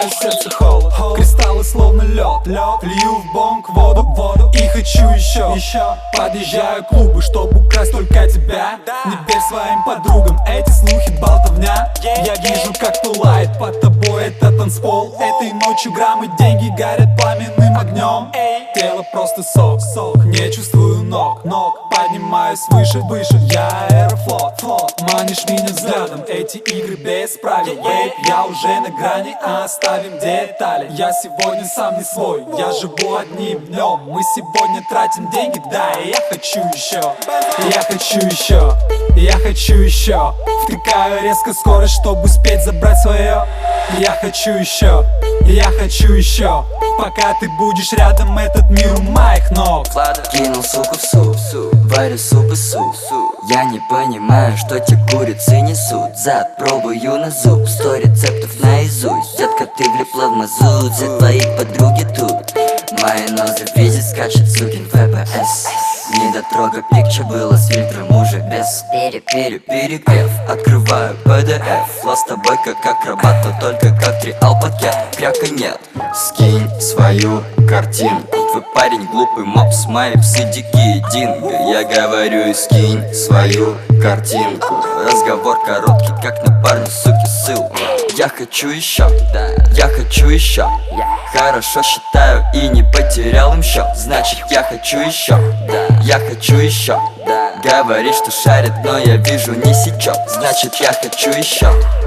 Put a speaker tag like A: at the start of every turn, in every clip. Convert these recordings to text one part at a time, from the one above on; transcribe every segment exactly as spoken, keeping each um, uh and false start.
A: сердце холод. Кристаллы словно лед, лед. Лью в бонг воду, воду. И хочу еще, еще. Подъезжаю к клубу, чтобы украсть только тебя. Не верь своим подругам, эти слухи болтовня. Я вижу, как пылает под тобой этот танцпол. Этой ночью граммы деньги горят пламенным огнем. Тело просто сок, сок. Не чувствую ног, ног. Поднимаюсь выше, выше. Я аэрофлот, флот. Манишь меня взглядом, эти игры без правил. Бейб, я уже на грани, а оставим детали. Я сегодня сам не свой, я живу одним днем. Мы сегодня тратим деньги, да, и я хочу еще. Я хочу еще, я хочу еще. Втыкаю резко скорость, чтобы успеть забрать свое. Я хочу еще, я хочу еще. Пока ты будешь рядом, этот мир у моих ног.
B: Кинул суку в суп, варю суп и суп. Я не понимаю, что те курицы несут. Зад пробую на зуб, сто рецептов наизусть. Детка, ты влипла в мазут, все твои подруги тут. Мои ноздри видят, скачет сукин вэ пэ эс. Недотрога пикча было с фильтром уже без Пере-пере-перегрев, открываю пэ дэ эф. Фло с тобой как акробат, но только как триал-пакет. Кряка нет. Скинь свою картинку. Твой парень глупый мопс, мои псы дикие динго. Я говорю, скинь свою картинку. Разговор короткий, как на парню, суки, ссылку. Я хочу еще, я хочу еще. Хорошо считаю и не потерял им счет. Значит, я хочу еще, я хочу еще. Говорит, что шарит, но я вижу не сечет. Значит, я хочу еще.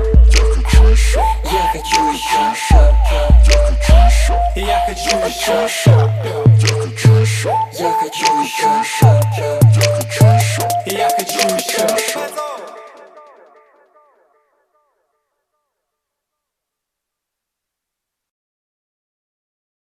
B: Я хочу еще.
A: Я хочу еще.
B: Я хочу еще.
A: Я хочу еще.